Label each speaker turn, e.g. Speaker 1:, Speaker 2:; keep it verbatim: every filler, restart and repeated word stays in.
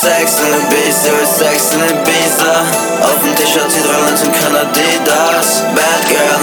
Speaker 1: Sex in den Beats, sie will Sex in den Beats, uh. Auf dem T-Shirt, sie drei Lines und kein Adidas. Bad Girl